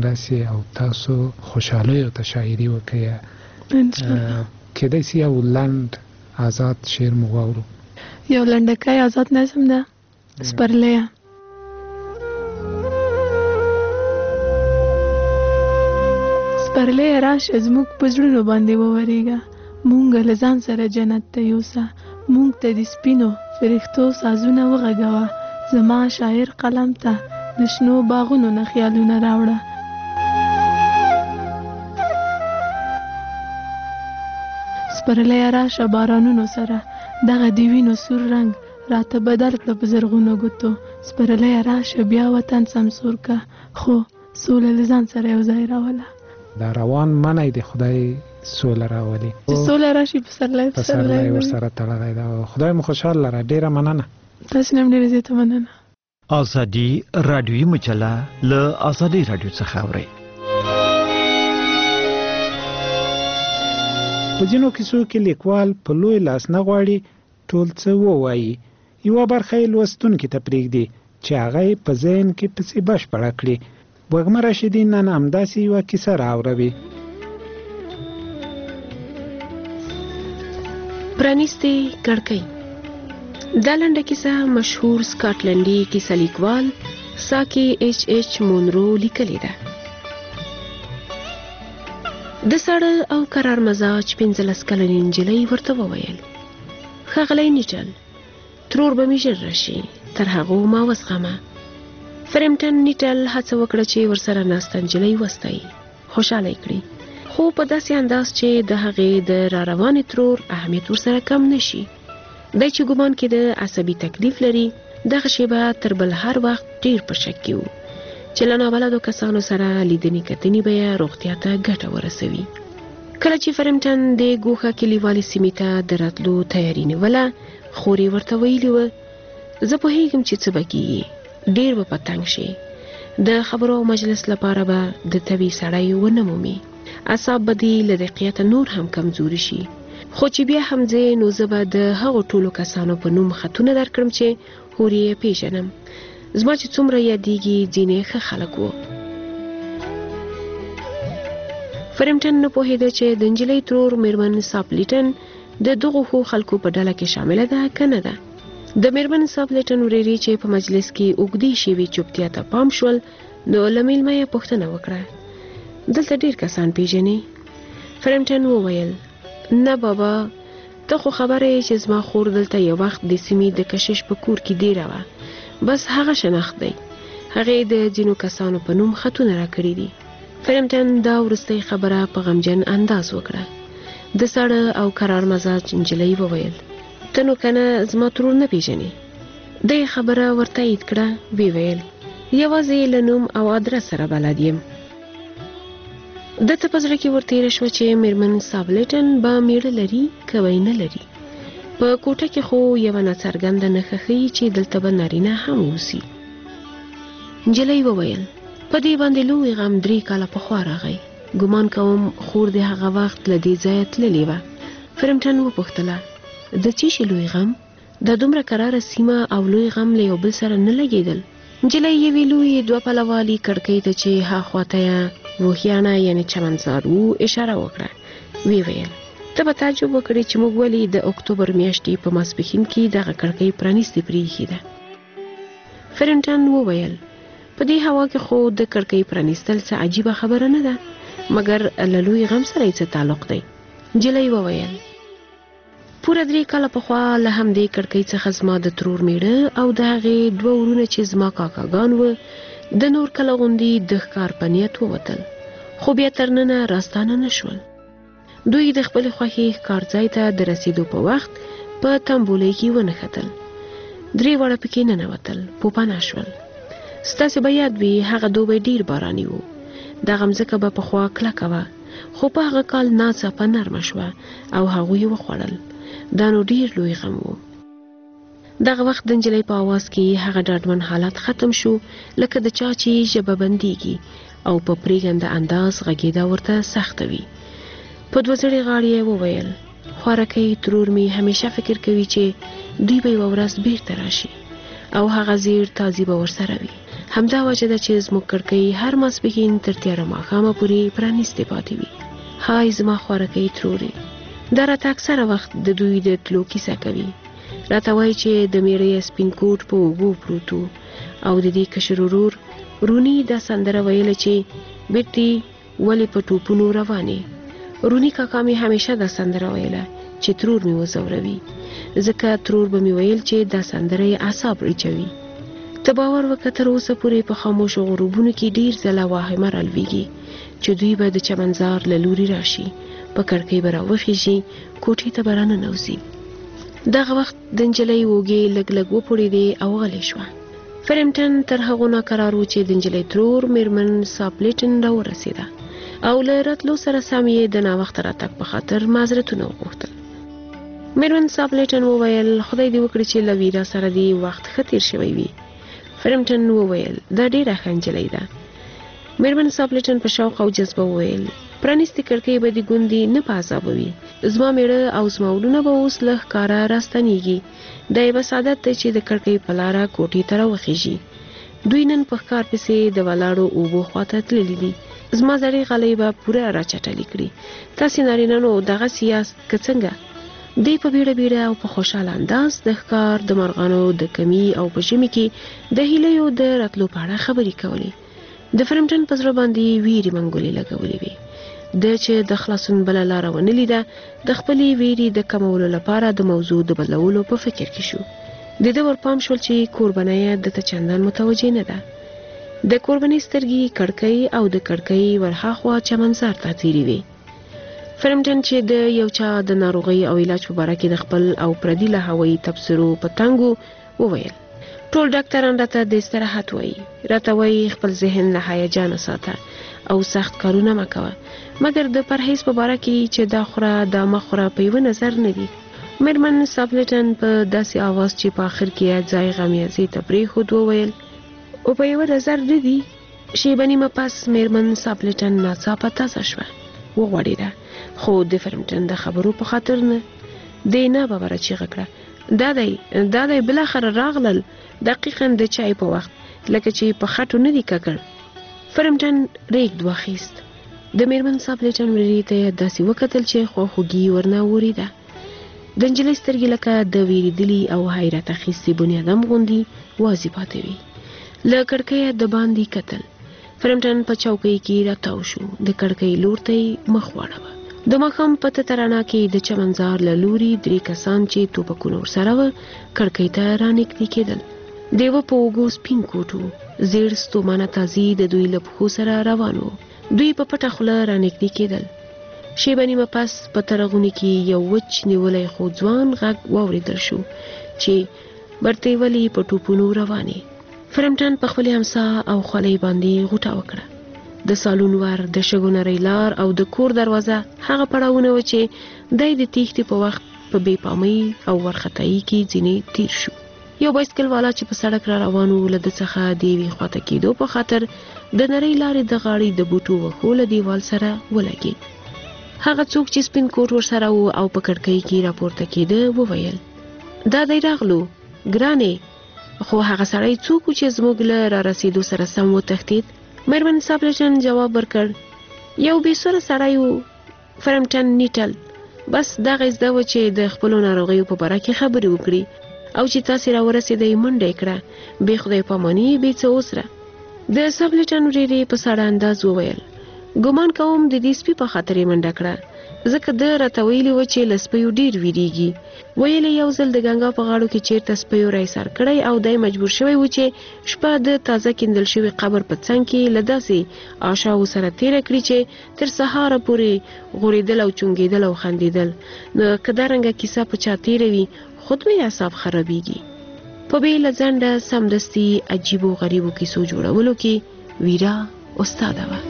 ژوند راسي او تاسو خوشحالي او تشاعري وکړئ ان شاء الله. کېدای شي یو لنډ آزاد شعر مو واورو. یو لنډکی آزاد نظم ده. سپرلیه. سپرلیه راشه زموږ په زړونو باندې وورېږه، مونږ له ځان سره جنت ته یوسه، مونږ ته د سپینو فرښتو سازونه وغږوه، زما شاعر قلم ته د شنو باغونو نه خیالونه راوړه. سپرلیه راشه بارانونو سره دغه د وینو سور رنګ راته بدل کړه په زرغونو ګوتو. سپرلیه راشه بیا وطن سمسور که، خو سوله له ځان سره یو ځای راوله. دا روان منی د خدای سوله راولي، چې سوله راشي پسرلی ورسره تړلی ده. خدای مو خوشحال لره. ډیره مننه. تاسو نه هم ډیره زیاته مننه. ازادي رادیوي مجله له ازادي رادیو څخه اورئ. په ځینو کیسو کې لیکوال په لوی لاس نه غواړي ټول څه ووایي، یوه برخه یې لوستونکي ته پرېږدي چې هغه یې په ذهن کې پسې بشپړه کړي. وږمه راشدین نن همداسې یوه کیسه راوروي. پرانیستې کړکۍ. دا لنډه کیسه مشهور سکاټلنډي کیسه لیکوال ساکي ایچ مونرو لیکلې ده. د ساړه او قرار مزاج 15 کلنې نجلۍ ورته وویل: ښاغلی نیټل، ترور به مې ژر راشي، تر هغو ما وزغمه. فرمټن نیټل هڅه وکړه چې ورسره ناسته نجلۍ وستایي، خوشحاله یې کړي، خو په داسې انداز چې د هغې د را روانې ترور اهمیت ورسره کم نشي. دی چې ګمان کې د عصبي تکلیف لري، دغه شیبه تر بل هر وخت ډیر په شک کې و چې له نابلدو کسانو سره لیدنې کتنې به یې روغتیا ته ګټه ورسوي. کله چې فرمټن د ګوښه کلیوالې سیمې ته د راتلو تیاري نیوله، خور یې ورته ویلي وه: زه پوهېږم چې څه به کېږي، ډېر به په تنګ شي، د خبرو او مجلس لپاره به د طبي سړی ونه مومي، اعصاب به دې له دقیقته نور هم کمزوري شي، خو چې بیا هم ځې نو زه به د هغو ټولو کسانو په نوم خطونه درکړم چې هورې یې پیژنم. زما چې څومره یادېږي ځینې ښه خلک وو. فرمټن نه پوهېده چې د نجلۍ ترور میرمن ساپلیټن د دغو ښو خلکو په ډله کې شامله ده که نه ده. د میرمن ساپلیټن ورېرې چې په مجلس کې اوږدې شېبې چوپتیا ته پام شول، نو له میلمه یې پوښتنه وکړه: دلته ډېر کسان پیژنې؟ فرمټن وویل: نه بابا، ته خو خبره یې چې زما خور دلته یو وخت د سیمې د کشش په کور کې دیره وه، بس هغه شناخت دی. هغې د ځینو کسانو په نوم خطونه راکړي دي. فرمټن دا وروستۍ خبره په غمجن انداز وکړه. د ساړه او قرار مزاج نجلۍ وویل: ته نو کنه زما ترور نه پیژنې؟ دې خبره ورته تایید کړه. وی ویل: یوازې له نوم او ادرس سره بلد یم. د ته په زړه کې ورتېره شوه چې میرمن ساپلیټن به میړه لري که به نه لري. په کوټه کې خو یوه ناڅرګنده نښه ښیي چې دلته به نارینه هم اوسي. نجلۍ وویل: په دې باندې لوی غم 3 کاله پخوا راغی، ګمان کوم خور د هغه وخت له دې ځایه تللې وه. فرمټن وپوښتله: د څه شي لوی غم؟ دا دومره قراره سیمه او لوی غم له یو بل سره نه لګېدل. نجلۍ یوې لویې 2 پله والي کړکۍ ته چې هاخواته یې روحیانه یعنې چمنزار و اشاره وکړه. وی ویل: ته به تعجب وکړې چې موږ ولې د اکتوبر میاشتې په ماسپښین کې دغه کړکۍ پرانیستې پرېښې ده. فرمټن وویل: په دې هوا کې خو د کړکۍ پرانیستل څه عجیبه خبره نه ده، مګر له لوی غم سره یې څه تعلق دی؟ نجلۍ وویل: پوره 3 کاله پخوا له همدې کړکۍ څخه زما د ترور میړه او د هغې 2 ورونه چې زما کاکاګان وه د نور کله غوندې د ښکار په نیت ووتل، خو بیا تر ننه راستانه نه شول. دوی د خپلې خوښې ښکار ځای ته د رسېدو په وخت په تمبولۍ کې ونښتل. 3 واړه پکې ننوتل، پوپناه شول. ستاسې به یاد وي هغه دوبی ډېر باراني و، دغه مځکه به پخوا کلکه وه، خو په هغه کال ناڅاپه نرمه شوه او هغوی یې وخوړل. دا نو ډېر لوی غم و. دغه وخت د نجلۍ په آواز کې هغه ډاډمن حالت ختم شو، لکه د چا چې ژبه بندېږي او په پرېږنده انداز غږېدا ورته سخته وي. په 2 زړې غاړې یې وویل: خوارکۍ ترور مې همیشه فکر کوي چې دوی به یوه ورځ بیرته راشي او هغه زیړ تازي به ورسره وي. همدا وجه ده چې زموږ کړکۍ هر ماسپښین تر تیاره ماښامه پورې پرانیستې پاتې وي. هاي زما خوارکۍ ترورې دا راته اکثره وخت د دوی د تلو کیسه کوي. راته وایي چې د میړه سپین کوټ په اوږو پروت و او د دې کشر ورور رونی دا سندره ویله چې بیټي ولې په ټوپونو روانې. رونی کاکا مې همیشه دا سندره ویله چې ترور مې وزوروي، ځکه ترور به مې ویل چې دا سندره یې اعصاب ریچوي. ته باور وکړه تر اوسه پورې په خاموشو غروبونو کې ډیر ځله واهمه رالویږي چې دوی به د چمنزار له لوري راشي، په کړکۍ به راوخیږي، کوټې ته به راننوځي. دغه وخت د نجلۍ اوږې لږ لږ وپړېدې او غلې شوه. فرمټن تر هغو نه قرار و چې د نجلۍ ترور میرمن ساپلیټن راورسېده او له راتلو سره سم یې د ناوخته راتګ په خاطر معذرتونه وغوښتل. میرمن ساپلیټن وویل خدای دې وکړي چې له ویرا سره دې وخت ښه تېر شوی وي. فرمټن وویل دا ډېره ښه نجلۍ ده. میرمن ساپلیټن په شوق او جذبه وویل پرانیستې کړکۍ به دې ګوندې نه په عذابوي. زما میړه او زما وروڼه به اوس له ښکاره راستنېږي. دا یې بس عادت دی چې د کړکۍ په لاره کوټې ته راوخیږي. دوی نن په ښکار پسې د ولاړو اوبو خواته تللي دي. زما زړې غالۍ به پوره راچټلې کړي. تاسې نارینه‌نو دغسې یاست که څنګه؟ دوی په بیړه بیړه او په خوشحاله انداز د ښکار د مرغانو د کمي او په ژمي کې د هیلیو د راتلو په اړه خبرې کولې. د فرمټن په زړه باندې ویرې منګولې لګولې وې. د چې د خلاصون بله لاره ونه لیده، د خپلې ویرې د کمولو لپاره د موضوع د بدلولو په فکر کې شو. د ده ورپام شول چې کوربنۍ دته چندان متوجه نه ده. د کوربنۍ سترګې کړکۍ او د کړکۍ ورهاخوا چمنزار ته تیرې وې. فرمټن چې د یو چا د ناروغۍ او علاج په باره کې د خپل او پردي له هوایي تبصرو په تنګو وویل ټول ډاکټران راته د استراحت وایي، راته وایي خپل ذهن له هیجانه ساته او سخت کارونه مه کوه، مګر د پرهیز په باره کې چې دا خوره دا مه خوره په یوه نظر نه دي. میرمن ساپلیټن په داسې آواز چې په آخر کې یې ځای غمیازې ته پرېښود وویل او په یوه نظر نه دي. شیبه نیمه پس میرمن ساپلیټن ناڅاپه تازه شوه، وغوړېده، خو د فرمټن د خبرو په خاطر نه. دې نه ببره چیغه کړه دا دی بالاخره راغلل، دقیقاً د چای په وخت، لکه چې په خټو نه دي ککړ. فرمټن ریګ واخیست. د میرمن ساپلیټن ورېرې ته یې داسې وکتل چې خواخوږي ورنه ورېده. د نجلۍ سترګې لکه د وېرېدلي او حیرت اخیستي بنیادم غوندې وازې پاتې وې. له کړکۍ د باندې کتل. فرمټن په چوکۍ کې راتاو شو، د کړکۍ لور ته یې مخ واړوه. د ماښام په تترانا کې د چمنزار له لوري 3 کسان چې توپکونه ورسره وه کړکۍ ته رانږدې کېدل. د یوه په اوږو سپین کوټ و، زیړ ستومانه تازي د دوی له پښو سره روان و. دوی په پټه خوله رانږدې کېدل. شیبه نیمه پس په ترغوني کې یو وچ نیولی خو ځوان غږ واورېدل شو چې برتې ولې په ټوپونو روانې. فرمټن په خپلې امسا او خولۍ باندې غوټه وکړه. د سالون ور، د شګو نرۍ لار او د کور دروازه هغه پړاوونه و چې دی د تېښتې په وخت په بې پامۍ او ورختایي کې ځینې تیر شو. یو بایسکل والا چې په سړک را روان و له ده څخه د یوې خواته کېدو په خاطر د نرۍ لارې د غاړې د بوټو وښو له دیوال سره ولګېد. هغه څوک چې سپین کوټ ورسره و او په کړکۍ کې راپورته کېده وویل دا دی راغلو ګرانې. خو هغه سړی څوک و چې زموږ له را رسېدو سره سم وتښتېد؟ میرمن ساپلیټن جواب ورکړ یو بې سوره سړی و. فرمټن نیټل بس دغه زده و چې د خپلو ناروغیو په باره کې خبرې وکړي او چې تاسې را ورسېدئ منډه یې کړه، بې خدای پاماني بې څه اوسره. د ساپلیټن ورېرې په ساړه انداز وویل ګمان کوم د دې سپي په خاطر یې منډه کړه، ځکه ده راته ویلي و چې له سپیو ډېر ویریږي. ویل یو ځل د ګنګا په غاړو کې چیرته سپیو رایسار کړی او دی مجبور شوی و چې شپه د تازه کیندل شوي قبر په څنګ کې له داسې آشاو سره تېره کړي چې تر سهاره پورې غوړېدل او چونګېدل او خندېدل. نو که دارنګه کیسه په چا تېره وي خود به یې اعصاب خرابېږي. په بېله ځنډه سمدستي عجیبو غریبو کیسو جوړولو کې ویرا استاده وه.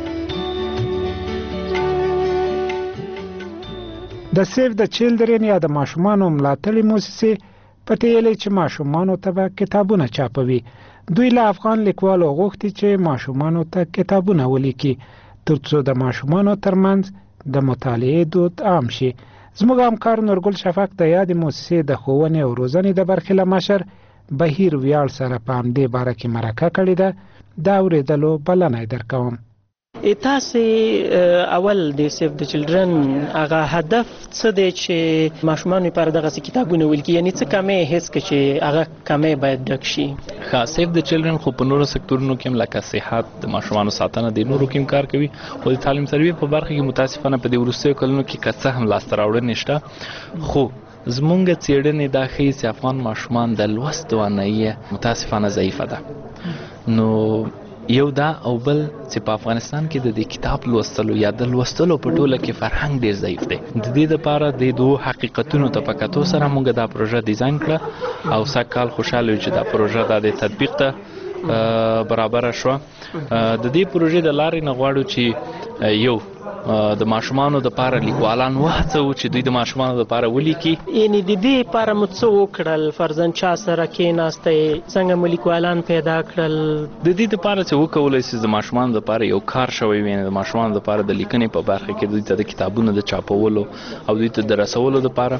د سیف د چیلډرن یا د ماشومانو ملاتړې موسسې پټې ویلې چې ماشومانو ته به کتابونه چاپوي. دوی له افغان لیکوالو غوښتي چې ماشومانو ته کتابونه ولیکي ترڅو د ماشومانو ترمنځ د مطالعې دود عام شي. زموږ همکار نورګل شفق د یادې موسسې د ښوونې او روزنې د برخې له مشر بهیر ویاړ سره په همدې باره کې مرکه کړې ده دا اورېدلو بلنه درکوم. تاسو اول د سیف د چلډرن هغه هدف څه دی چې ماشومان لپاره دغه کتابونه ولیکي، یعنی څه کمې هیڅ کې چې هغه کمې باید ډک شي؟ سیف د چلډرن خو په نورو سکتورونو کې هم لکه صحت، د ماشومانو ساتنه، د نورو کې کار کوي، او د تعلیم تربیه په برخه کې متاسفانه په دې وروستیو کلونو کې که څه هم لاسته راوړنې شته، خو زمونږ څېړنې دا ښیي چې افغان ماشومان د لوست توانایي متاسفانه ضعیفه ده. نو یو دا او بل چې په افغانستان کې د کتاب لوستلو یا د لوستلو په ټوله کې فرهنګ ډیر ضعیف دی. د دې لپاره د دوه حقیقتونو ته په کتو سره موږ دا پروژه ډیزاین کړه او سږکال خوشاله یو چې دا پروژه د تطبیق ته برابر شوه. د دې پروژې د لارې نه غواړو چې یو د ماشومانو د لپاره لیکوالان وهڅوو چې دوی د ماشومانو د لپاره ولیکي. یعنی د دې لپاره مو څه وکړل؟ فرضاً چا سره کېناستئ، څنګه مو لیکوالان پیدا کړل؟ د دې لپاره چې وکولای شي د ماشومانو لپاره یو کار شوی وي، د ماشومانو لپاره د لیکنې په برخه کې دوی ته د کتابونو د چاپولو او دوی ته د رسولو لپاره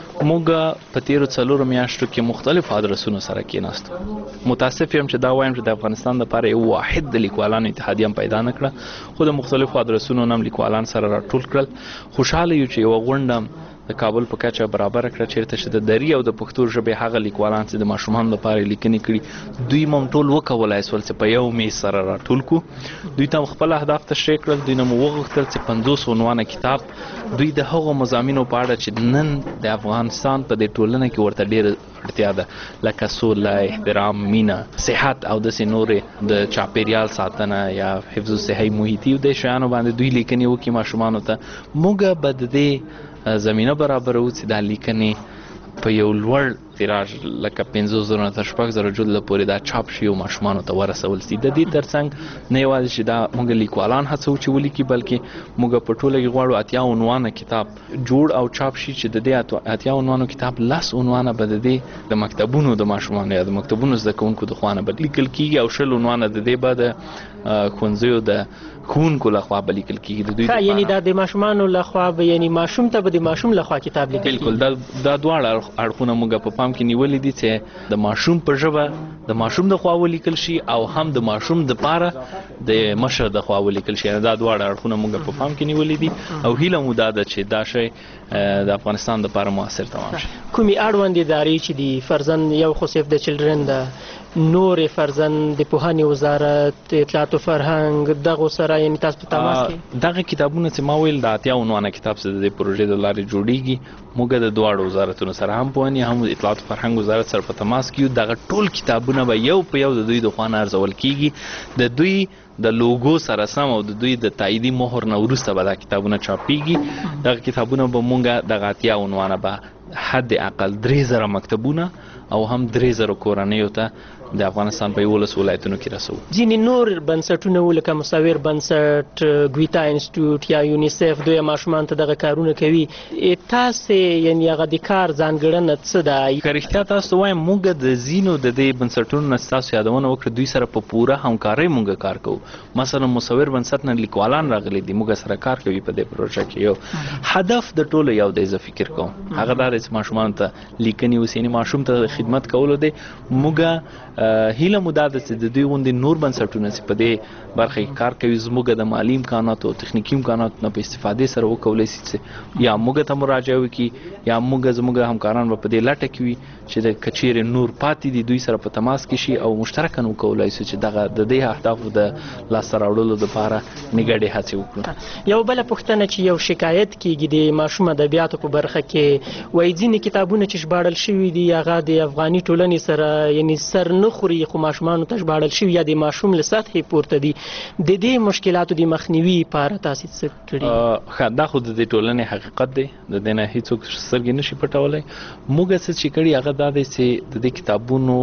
موږ په تیرو 4 میاشتو کې مختلف ادرسونو سره کېناستو. متاسف یم چې دا وایم چې د افغانستان لپاره یو واحد د لیکوالانو اتحادیه پیدا نه کړه، خو د مختلفو ادرسونو نام لیکوالان سره راټول کړل. خوشاله یو چې یو غونډه د کابل په کچه برابر کړه چیرته چې د دری او د پښتو ژبې هغه لیکوالان چې د ماشومان لپاره لیکنې کړي دوی مم ټول وکولای سول چې په یو میز سره راټول کو. دوی ته خپل اهداف تشریح کړل. دوی نو وغوښتل چې 50 عنوانه کتاب دوی د هغو مضامینو په اړه چې نن د افغانستان په دې ټولنه کې ورته ډېر اړتیا ده، لکه سوله، احترام، مینه، صحت او داسې نورې د چاپیریال ساتنه یا حفظ الصحي محیطي د شیانو باندې دوی لیکنې وکړي ماشومانو ته. موږ به د دې زمینه برابرو چې دا لیکنې په یو لوړ تیراژ لکه 50,000 نه تر 6,000 جلده پورې دا چاپ شي او ماشومانو ته ورسول شي. د دې ترڅنګ نه یوازې چې دا موږ لیکوالان هڅو چې ولیکي، بلکې موږ په ټوله کې غواړو 80 عنوانه کتاب جوړ او چاپ شي چې د دې 80 عنوانو کتاب 10 عنوانه به د مکتبونو د ماشومانو یا د مکتبونو زده کوونکو د خوانه به لیکل کیږي او 10 عنوانه د دې به د ښوونځیو د ښوونکو لخوا به لیکل کیږي. د دوی یعنی دا د ماشومانو لخوا به، یعنی ماشوم ته به د ماشوم لخوا کتاب لیکل کیږي. بالکل دا دواړه اړخونه موږ په پام کې نیولې دي چې د ماشوم په ژبه د ماشوم د خوا ولیکل شي او هم د ماشوم د پاره د مشر د خوا ولیکل شي. دا دواړه اړخونه موږ په پام کې نیولې دي او هیله مو دا ده چې دا شی د افغانستان د لپاره موثر تمام شي. کومي اړوندې ادارې چې دی فرضاً یو خو سیف د چلډرن د نورې فرضاً د پوهنې وزارت، اطلاعات او فرهنګ دغه سره یعنی تاسو په تماس کې دغه کتابونه چې ما ویل د 80 عنوانه کتاب چې د پروژې د لارې جوړیږي، موږ د دواړو وزارتونو سره هم پوهنې هم اطلاعات او فرهنګ وزارت سره په تماس کې دغه ټول کتابونه به یو په یو د دوی د خوانه ارزول کیږي. د دوی د لوګو سره سم او د دوی د تاییدي مهر نه وروسته به دا کتابونه چاپیږي. دغه کتابونه به موږ دغه 80 عنوانه به حد اقل 3000 مکتبونه او هم 3000 کورنیو ته د افغانستان په 11 ولایتونو کې رسو. ځینې نور بنسټونه ولکه مصور بنسټ، ګویتا انسټیټیوټ یا یونیسف دوی ماشومان ته دغه کارونه کوي. تاسو یعنی هغه د کار ځانګړنه څه ده؟ که رښتیا تاسو وایم موږ د زینو د دې بنسټونو نه تاسو یادونه وکړه دوی سره په پوره همکارۍ موږ کار کوو. مثلا مصور بنسټ نه لیکوالان راغلي دي، موږ سره کار کوي په دې پروژه کې. یو هدف د ټولو یو دی، زه فکر کوم هغه دا چې ماشومان ته لیکنې وسینې ماشوم ته خدمت کول دي. موږ هیله مو دا ده چې د دوی غوندې نور بنسټونه چې په دې برخه کې کار کوي زموږ د مالی امکاناتو او تخنیکي امکاناتو نه په استفادې سره وکولای شي چې یا موږ ته مراجعه وکړي یا زموږ همکاران به په دې لټه کې وي چې د کچېرې نور پاتې دي دوی سره په تماس کې شي او مشترکاً وکولای شي چې دغه د دې اهدافو د لاسته راوړلو لپاره نګډې هڅې وکړو. یو بل پوښتنه چې یو شکایت کیږي د ماشوم ادبیاتو په برخه کې، وایي ځینې کتابونه چې ژباړل شوي دي هغه د افغاني ټولنې سره یعنی سر نه خوري خو ماشومانو ته ژباړل شوي یا د ماشوم له سطحې پورته دي. د دې مشکلاتو د مخنیوي لپاره تاسو څه کړي؟ دا خو د ټولنې حقیقت دی، د دې نه هیڅوک سترګې نشي پټولی. موږ څه چې کړي هغه دا دی چې د دې کتابونو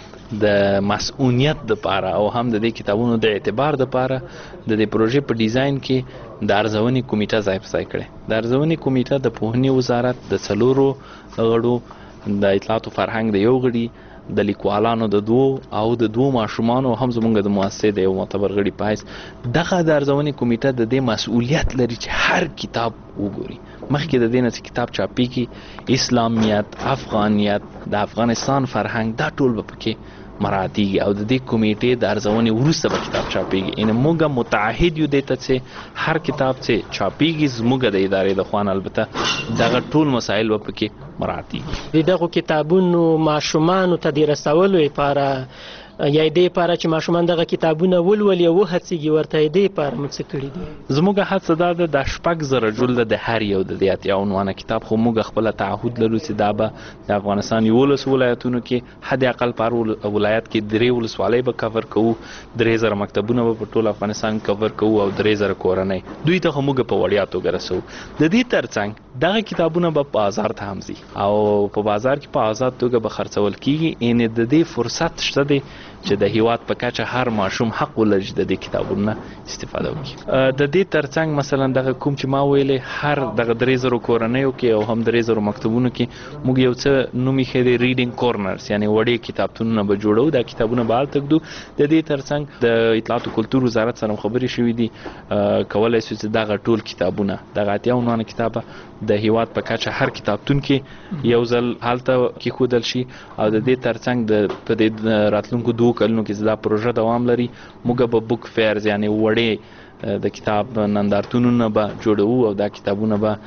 د مسؤلیت لپاره او هم د دې کتابونو د اعتبار لپاره د دې پروژې په ډیزاین کې د ارزونې کمیټه ځای په ځای کړې. د ارزونې کمیټه د پوهنې وزارت د 4 غړو، د اطلاعات او فرهنګ د 1 غړي، د لیکوالانو د 2 او د 2 ماشومانو هم زمونږ د مؤسسې د یو معتبر غړي په حیث دغه د ارزونې کمیټه د دې مسؤلیت لري چې هر کتاب وګوري. مخکې د دې نه چې کتاب چاپیږي اسلامیت، افغانیت، د افغانستان فرهنګ دا ټول به پکې مراتیږي او د دې کمیټې د ارزونې وروسته به کتاب چاپیږي. ان موږ متعهد یو دیته چې هر کتاب چې چاپیږي زموږ د ادارې د خوان البته دغه ټول مسایل به پکې مراتیږي. دغه کتابونو ماشومانو ته د رسولو لپاره یا دې لپاره چې ماشومان دغه کتابونه ولولي او وهڅېږي ورته دې لپاره موږ څه کړي دي؟ زموږ هڅه دا ده د 6,000 جلده د هر یو د 80 عنوانه کتاب خو موږ خپل تعهد لرو چې دا به د افغانستان 11 ولایتونو کې حد اقل پر ولایت کې 3 ولسوالۍ به کور کوو، 3000 مکتبونه به په ټول افغانستان کور کوو او 3000 کورنۍ دوی ته موږ په وړیا توګه رسو. د دې ترڅنګ دغه کتابونه به بازار ته هم ځي او په بازار کې په آزاد توګه به خرڅول کیږي. ان د دې فرصت شته دی چې د هیواد په کچه هر ماشوم حق ولري د دې کتابونو استفاده وکړي. د دې ترڅنګ مثلا دغه کوم چې ما ویلې هر دغه 3000 کورنیو کې او هم 3000 مکتبونو کې موږ یو څه نومي خېدي ریډینګ کورنرز یعنی وړي کتابتونونه به جوړو. دا کتابونه به الته کړو. د دې ترڅنګ د اطلاعات او کلتور وزارت سره خبرې شوې دي کولای شي چې دغه ټول کتابونه دغه 80 عنوانه کتابه د هیواد په کچه هر کتابتون کې یو ځل حالت کې خودل شي او د دې ترڅنګ د راتلونکو 2 کلونو کې دا پروژه دوام لري. موږ به بوک فیرز یعنی وړې د کتاب نندارتونونه به جوړو او دا کتابونه به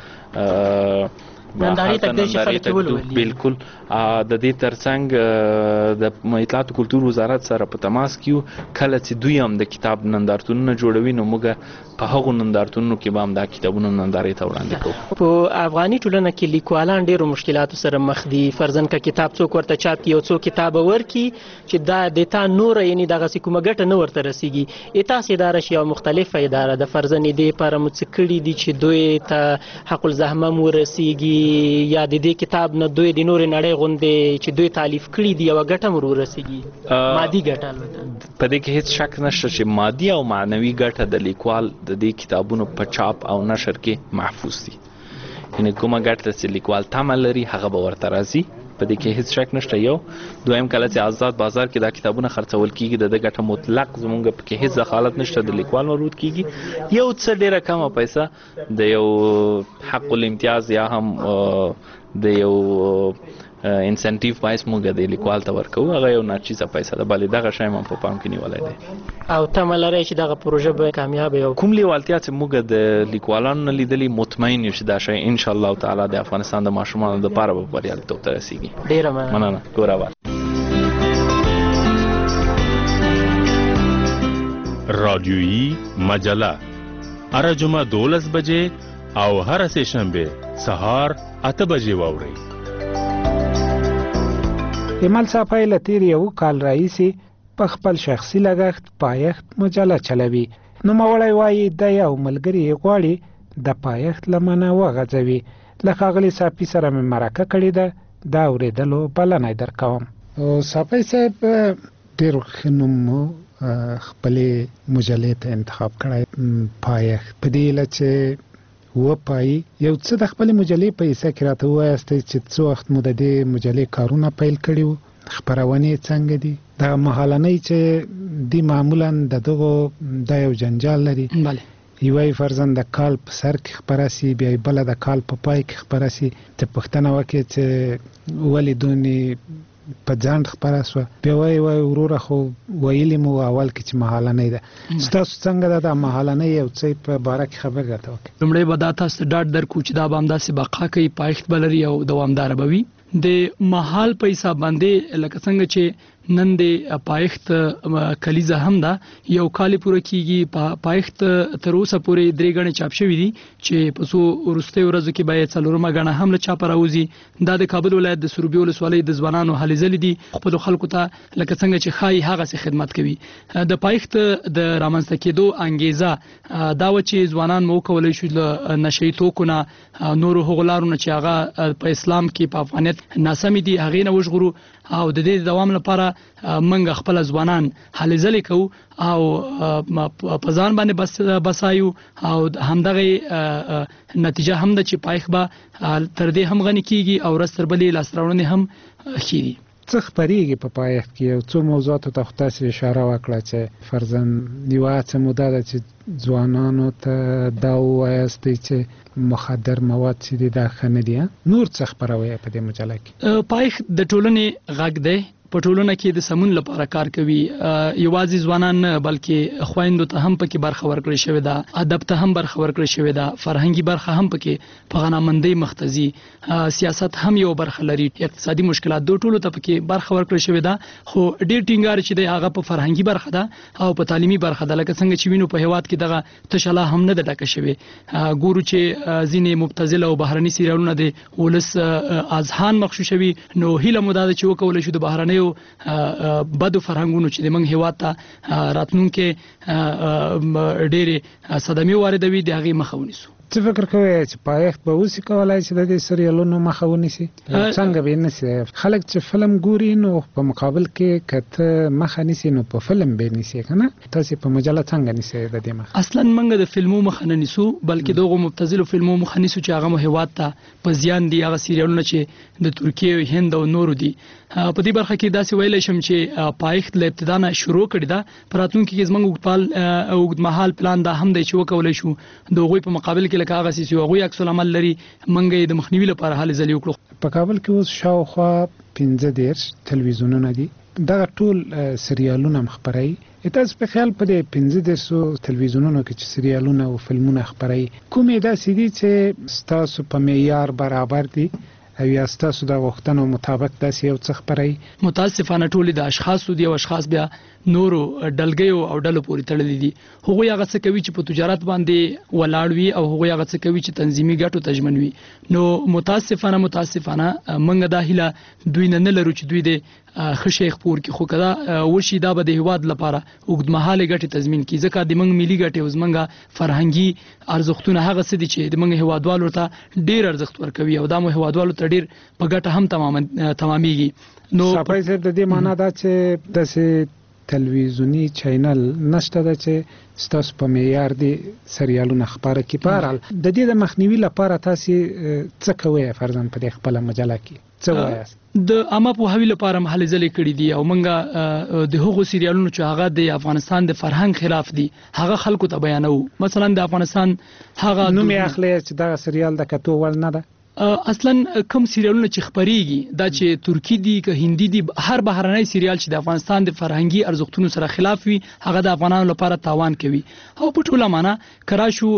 نندارې تقدیر شي خلک ولولي. بالکل د دې ترڅنګ د اطلاعات او کلتور وزارت سره په تماس کې کله چې دوی هم د کتاب نندارتونونه جوړوي نو موږ په هغو نندارتونونو کې به هم دا کتابونه نندارې ته وړاندې کوو. په افغاني ټولنه کې لیکوالان ډېرو مشکلاتو سره مخ دي. فرضاً که کتاب څوک ورته چاپ کړي او څو کتابه ورکړي چې دا د تا نوره یعنې دغسې کومه ګټه نه ورته رسېږي. تاسې اداره شي یوه مختلفه اداره ده. فرضاً دې لپاره مو څه کړي دي چې دوی ته حق الزحمه هم ورسېږي یا د دې کتاب نه دوی د نورې نړۍ غوندې چې دوی تالیف کړي دي یوه ګټه هم ورسېږي؟ مادي ګټه البته په دې کې هیڅ شک نشته چې مادي او معنوي ګټه د لیکوال د دې کتابونو په چاپ او نشر کې محفوظ دي. یعنې کومه ګټه چې لیکوال تمه لري هغه به ورته راځي، په دې کې هیڅ شک نشته. یو دویم کله چې آزاد بازار کې دا کتابونه خرڅول کیږي د ګټه مطلق زمونږ په کې هیڅ دخالت نشته، د لیکوال ورود کیږي. یو څه ډیره کمه پیسې د یو حق الامتیاز یا هم د یو انسنټیو پایس موږ د لیکوال ته ورکو، هغه یو ناچیزه پیسې ده، بلې دغه شی هم په پام کې نیولای دی. او تمه لرئ چې دغه پروژه به کامیاب وي؟ کوم لیوالتیا چې موږ د لیکوالانو نه لیدلي مطمئن یو چې دا شی ان شاء الله تعالی د افغانستان د ماشومانو لپاره به بریالیتوب ته رسیږي. ډیره مننه. ګوراوال رادیویی مجله هر جمعه 12 بجې او هر سه شنبه سهار 8 بجې واورئ. ایمل صافی له تیر یو کال راهیسې په خپل شخصي لګښت پایښت مجله چلوي. نوموړی وایي د یو ملګري غواړي د پایښت لمنه وغځوي. له ښاغلي صافي سره مې مرکه کړې ده، دا اورېدلو بلنه درکوم. صافی صاحب ډېر ښه نوم خپلې مجلې ته انتخاب کړی پایښت په دې هیله چې وپایي. یو څه د خپلې مجلې په حصه کې راته ووایاستئ چې څه وخت مو د دې مجلې کارونه پیل کړي وو، خپرونې څنګه دي؟ دا مهالنۍ چې دی معمولا د دغو دا یو جنجال لري. بله یوه فرضاً د کال په سر کې خپره سي، بیا بله د کال په پای کې خپره سي. ته پوښتنه وکړې چې ولې دونې په ځانډ خپره سوه، بیا وایي وروره خو ویلي مو اول کې چې مهالنۍ ده. ستاسو څنګه ده دا مهالنۍ یو څه په باره کې خبر راته وکړئ؟ لومړی به دا تاسو ته ډاډ درکړو چې دا به همداسې بقا کوي، پایښت به لري او دوامداره به وي. د مهال په حساب باندې لکه څنګه چې نن د پایښت کلیزه هم ده، یو کال پوره کیږي. پایښت تر اوسه پورې 3 غنې چاپ شوې دي چې په څو وروستۍ ورځو کې به 4مه غنه هم له چاپ راوځي. دا د کابل ولایت د سروبي ولسوالۍ د ځوانانو هلې ځلې دي، خپل خلکو ته لکه څنګه چې خای هغه سي خدمت کوي. د پایښت د رامنځته کېدو انګیزه دا و چې ځوانان مو کولای شي له نشئی توکو نه نورو هغلارو نه چې هغه په اسلام کې په افغانیت ناسمې دي هغې نه وژغورو او د دې دوام لپاره منګه خپل ځوانان هلې ځلې کوو او په ځان باندې بسایو او همدغه نتیجه هم ده چې پایښت به تر دې هم غني کیږي او ورځ تر بلې لاسته هم ښې. څه خپرېږي په پایښت کې؟ یو څو موضوعاتو ته خو تاسې اشاره وکړه چې فرضاً یوه هڅه مو دا ده چې ځوانانو ته دا ووایاستئ چې مخدر مواد چې دي دا ښه نه دي. نور څه خپروئ په دې مجله کې؟ پایښت د ټولنې غږ دی، په ټولنه کې د سمون لپاره کار کوي. یوازې ځوانان نه بلکې خويندو ته هم پکې برخه ورکړې شوې ده، ادب ته هم برخه ورکړې شوې ده، فرهنګي برخه هم پکې په غنامندۍ مختزي، سیاست هم یو برخه لري، اقتصادي مشکلات دوه ټولو ته پکې برخه ورکړې شوې ده. خو ډېر ټینګار چې د هغه په فرهنګي برخه ده او په تعلیمي برخه ده، لکه څنګه چې وینو په هیواد کې دغه تشلا هم نه ده ډکه شوې. ګورو چې ځینې مبتذل او بهرني سیریالونه د ولس اذهان مخشوشوي. نو هیله مو ده چې وکول شو د بهرنیو بدو فرهنګونو چې د موږ هیواد ته راتلونکي ډېرې صدمې واردوي د هغې مخه ونیسو. څه فکر کوئ چې پایښت به اوسې کولای چې د دې سریالونو مخه ونیسي؟ څنګه به یې نیسي؟ خلک چې فلم ګوري نو په مقابل کې که ته مخه نیسي نو په فلم به یې نیسي، که نه؟ تاسې په مجله څنګه نیسئ د دې مخه؟ اصلا موږ د فلمو مخه نه نیسو بلکې دغو مبتذلو فلمو مخه نیسو چې هغه مو هیواد ته په زیان دي. هغه سریالونه چې د ترکیې، هند او نورو دي. په دې برخه کې داسې ویلی شم چې پایښت له ابتدا نه شروع کړې ده. په راتلونکي کې زموږ اوږدمهال پلان دا هم دی چې وکولی شو د هغوی په مقابل کې لکه هغه چې هغوی عکس العمل لري موږ یې د مخنیوي لپاره هلې ځلې وکړو. په کابل کې اوس شاوخوا 15 تلویزیونونه دي، دغه ټول سریالونه هم خپروي. تاسو په خیال په دې 15 تلویزیونونو کې چې سریالونه او فلمونه خپروي کومې داسې دي چې ستاسو په معیار برابر دي او یا ستاسو د غوښتنو مطابق داسې یو څه خپروي؟ متاسفانه ټولې د اشخاصو دي او اشخاص بیا نورو ډلګیو او ډلو پورې تړلي دي. هغوی هغه څه کوي چې په تجارت باندې ولاړ وي او هغوی هغه څه کوي چې تنظیمي ګټو ته ژمن وي. نو متاسفانه موږ دا هیله دوی نه لرو چې دوی د ښه شی خپور کړي، خو که وشي دا به د هیواد لپاره اوږدمهاله ګټې تضمین کړي، ځکه د موږ ملي ګټې او زموږ فرهنګي ارزښتونه هغه څه دي چې د موږ هیوادوالو ته ډېر ارزښت ورکوي او دا مو هیوادوالو ته ډېر په ګټه هم تمامیږي. نو صاحب صاحب د دې معنا دا چې داسې تلویزیونی چینل نشته ده چې ستاسو په معیار دي سریالونه خپاره کړي. په هر حال د دې د مخنیوي لپاره تاسو څه کوئ؟ فرضاً په دې خپله مجله کې څه وایاست؟ د عامه پوهاوي لپاره هلې ځلې کړي دي او موږ د هغو سریالونو چې هغه د افغانستان د فرهنګ خلاف دي هغه خلکو ته بیانوو. مثلا د افغانستان هغه نوم یې اخلي چې دغه سریال د کتو وړ نه ده. اصلا کوم سریالونه چې خپریږي دا چې ترکی دي که هندي دي، هر بهرنی سریال چې د افغانستان د فرهنګي ارزښتونو سره خلاف وي هغه د افغانانو لپاره تاوان کوي. او په ټوله معنا کراشو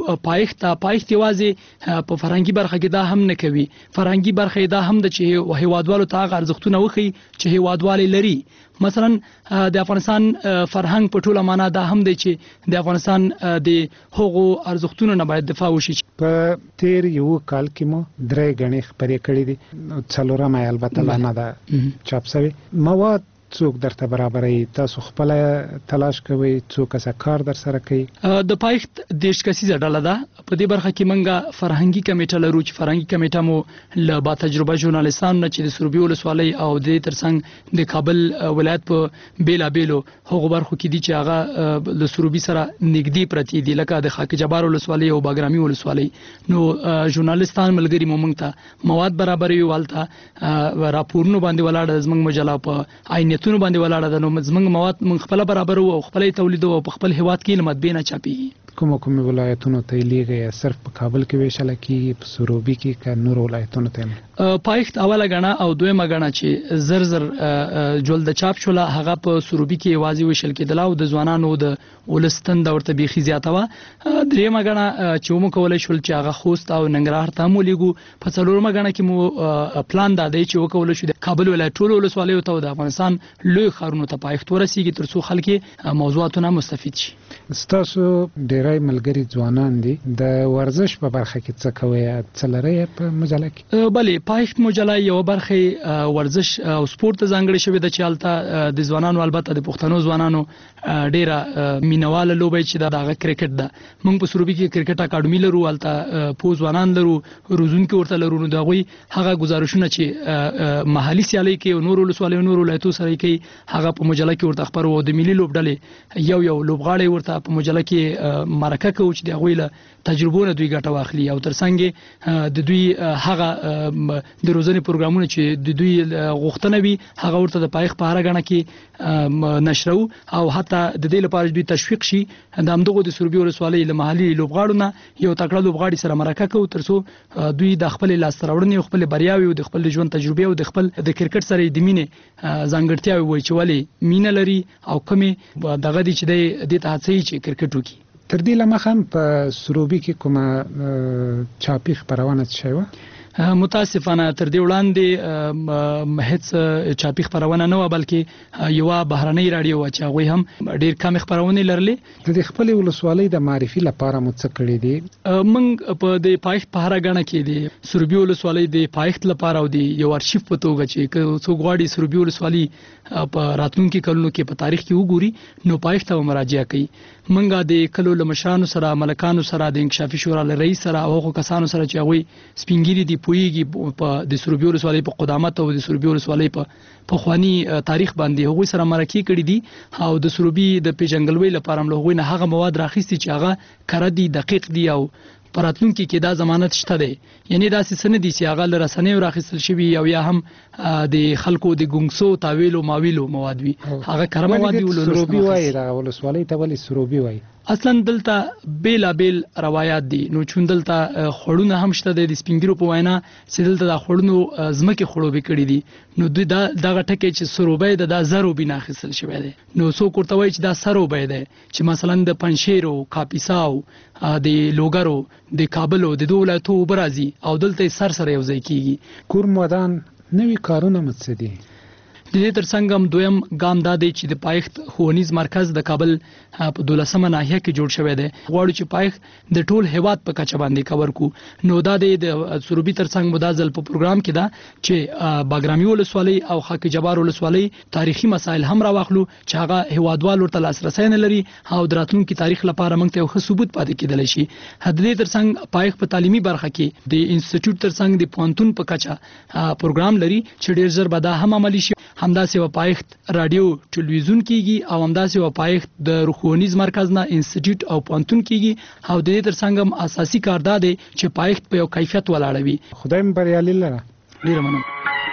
پایښت یوازې په فرهنګي برخه کې دا هم نه کوي، فرهنګي برخه دا هم د چې هیوادوالو ته هغه ارزښتونه وښيي چې هیوادوالي لري. مثلا د افغانستان فرهنګ په ټوله معنا دا هم دی چې د افغانستان د هغو ارزښتونو نه باید دفاع وشي. په تیر یو کال کې مو درې غني خبرې کړې دي، څلورمه البته لا نه ده چاپ شوی. مواد څوک درته برابرای؟ تاسو خپل تلاش کوئ؟ څوک اسا کار در سره کوي؟ د پایښت 10 کسیزه ډله ده. په دې برخه کې موږ فرهنګي کمیټه لرو چې فرهنګي کمیټه مو له با تجربه ژورنالیستانو نه چې د سروبي ولسوالۍ او د ترڅنګ د کابل ولایت په بیلابیلو هغو برخو کې دي چې هغه له سروبي سره نږدې پرتې دي، لکه د خاک جبار ولسوالۍ او باګرامي ولسوالۍ. نو ژورنالیستان ملګري مو موږ ته مواد برابروي، والته راپورونو باندې ولاړه زموږ مجله په عینیت تونو باندې ولاړه ده. نو زموږ مواد موږ خپل برابرو او خپل تولیدو او په خپل هیواد کې مطبوع نه چاپیږي. کوم ولایتونو ته لیږي؟ صرف په کابل کې ویشل کیږي، په سروبي کې که نور ولایتونو ته؟ پایښت اوله غاڼه او دویمه غاڼه چې زر جلد چاپ شوله هغه په سروبي کې یوازې ویشل کېدله او د ځوانانو د ولستن د ورته بیخي زیاته وه. درېیمه غاڼه چې مو کولی شول چې هغه خوست او ننګرهار ته مو لیږو. په څلورمه غاڼه کې مو پلان دا دی چې وکولی شو د کابل ولایت ټولو ولسوالیو ته او د افغانستان لوی ښارونو ته پایښت ورسیږي تر څو خلک موضوعاتونه مستفید شي. ستاسو ډېری ملګري ځوانان دي، د ورزش په برخه کې څه کوئ؟ څه لرئ په مجله کې؟ بلې پایښت مجله یو برخه ورزش او سپورت ته ځانګړې شوې ده چې هلته د ځوانانو البته د پښتنو ځوانانو ډېره مینواله لوبه چې دا هغه کرکټ ده. موږ په سروبي کې کرکټ اکاډمي لرو، هلته پوه ځوانان لرو، روزونکي ورته لرو. نو د هغوی هغه ګزارشونه چې محلي سیالۍ کې او نورو ولسوالیو نورو ولایتو سره کوي هغه په مجله کې ورته خپرو. او د ملي لوبډلې یو لوبغاړی ورته په مجله کې مرکه کوو چې د هغوی له تجربو نه دوی ګټه واخلي او ترڅنګ د دوی هغه د روزنې پروګرامونه چې د دوی غوښتنه وي هغه ورته د پایښت په هره ګڼه کې نشرو او حتی د دې لپاره دوی تشویق شي د همدغو د سروبي ولسوالۍ له محلي لوبغاړو نه یو تکړه لوبغاړي سره مرکه کوو ترڅو دوی د خپل لاسته راوړنې او خپل بریاوې او د خپل ژوند تجربې او د خپل د کرکټ سره د مینې ځانګړتیاوې وایي چې ولې مینه لري او کومې دغه دي چې د ته هڅوي چې کرکټ وکړي. تر دې لمخه په سروبي کې کومه چاپی خبرونه شوی و؟ متاسفانه تر دې وړاندې هیڅ چاپی خبرونه نه و بلکې یو بهرنۍ رادیو چې هغه هم ډیر کم خبرونه لرلې. د خپل ولسوالۍ د معرفي لپاره مو څه کړی دي؟ موږ په د پایښت په هر غاڼه کې د سروبي ولسوالۍ د پایښت لپاره او د یو ارشیف په توګه چې څو غواړي سروبي ولسوالۍ په راتلونکي کلونو کې په تاریخ کې وګوري نو پایښت ته مراجعه کوي. موږ د کلو لمشانو سره ملکانو سره د انکشافي شورا رئیس سره او هغو کسانو سره چې هغه سپینګيري دي پویږي په د سروبي ولسوالۍ په قدامت او د سروبي ولسوالۍ په خواني تاریخ باندې هغوی سره مرکه کړي دي او د سروبي د پیژنګلوي لپاره هم هغوی نه هغه مواد راخیستي چې هغه کره دي دقیق دي او پراتلونکو کې دا ضمانت شته دی. یعنی دا سند دي چې هغه لرسنې راخیستل شوی او یا هم د خلکو د ګونګسو تاویلو ماویلو مواد وي هغه کره مواد وي. سروبي وای دا ولسوالۍ ته ولې سروبي وای؟ اصلا دلته بیل روایت دي نو چون دلته خړونه هم شته د سپینګیرو په وینا چې دلته د خړونو زمکه خړوبې کړي دي نو دوی دغه ټکی چې سروبې د زرو بنا خسل شوی دی نو څوک ورته وایي چې دا سروبې دی چې مثلا د پنشیرو کاپیساو د لوګرو د کابل او د دوه ولایتو برازي او دلته سره یو ځای کیږي. کور مودان نوې کارونه مڅدي د دې ترڅنګ هم دویم ګام دا دی چې د پایښت ښوونیز مرکز د کابل په 12مه ناحیه کې جوړ شوی دی. غواړو چې پایښت د ټول هیواد په کچه باندې کور کو نو دا د سروبي ترڅنګ مدازل په پروګرام کې دا چې باګرامي ولسوالۍ او خاک جبار ولسوالۍ تاریخي مسایل هم راوخلو چې هغه هیوادوال ورته لاسرسي نه لري او دراتونکو تاریخ لپاره موږ ته یو ثبوت پاتې کېدل شي. د دې ترڅنګ پایښت په تعلیمي برخه کې د انسټیټیوټ ترڅنګ د پونتون په کچه پروګرام لري چې ډیر زر به دا هم عملی شي. همداسې و پایښت رادیو ټلویزیون کیږي او همداسې و پایښت د روښونیز مرکز نه انسټیټیوټ او پونتون کیږي او د دې ترڅنګ هم اساسي کار دا دی چې پایښت په یو کیفیت ولاړوي. خدای مو بریالي لره. ډیر مننه.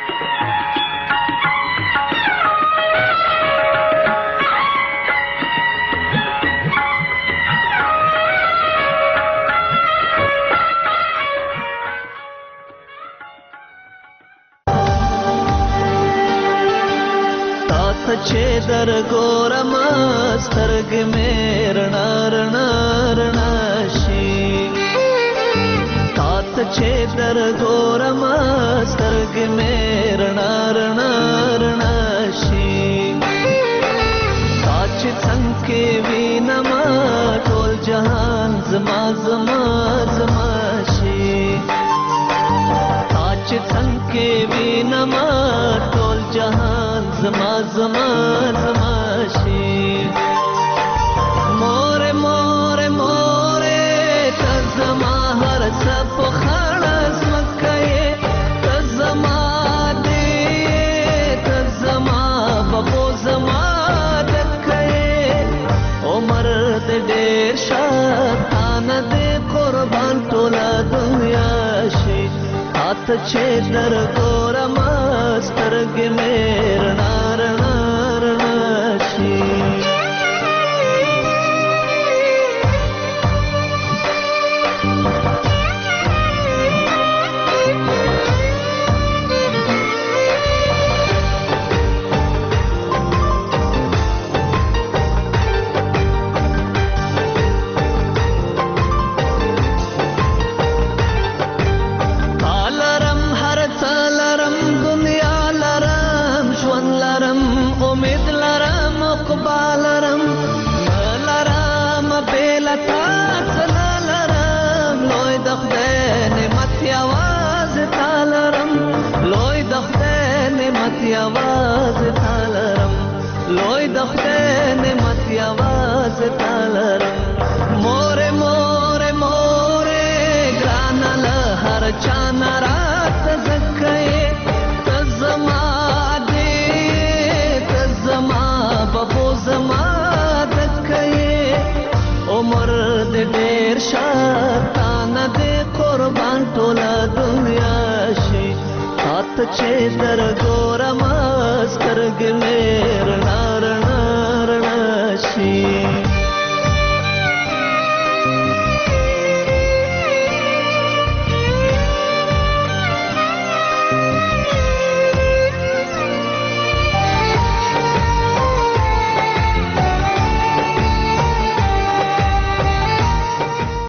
چې در ګورم سترګ مې رڼا رڼا رڼا شي تات چې در ګورم سترګ مې رڼا رڼا رڼا شي تا چې څنګه وینم ټول جهان زما زما زما شي تا چې څنګه وینم ټول جهان زما زما زما شي مور مور مور تزما هر څه په خړس مکه تزما دې تزما بابو زما دکه عمر دې ډېر شاتان دې قربان ټوله دنیا شي هات چې در ګورم سترګې مې رڼا رڼا رڼا شي. आवाज तालरम लोय दखते ने मती आवाज तालरम मोरे मोरे मोरे ग्रानल हर चाना रात जक्के तजमा दे तजमा बबो जमा दक्के उमर چې در ګورم سترګې مې